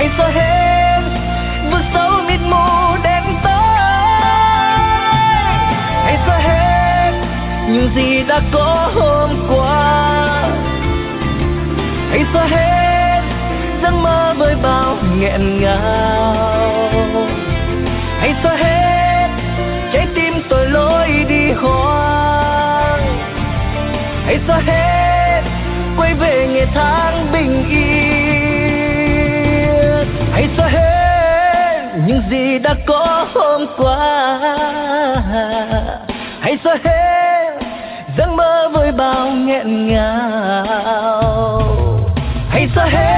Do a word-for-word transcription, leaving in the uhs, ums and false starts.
hãy xóa hết vực sâu mịt mù đen tối, hãy xóa hết những gì đã có hôm qua, hãy xóa hết giấc mơ với bao nghẹn ngào, hãy xóa hết trái tim tội lỗi đi hoang, hãy xóa hết quay về ngày tháng bình yên, hãy xóa hết những gì đã có hôm qua, hãy xóa hết giấc mơ với bao nghẹn ngào, hãy xóa hết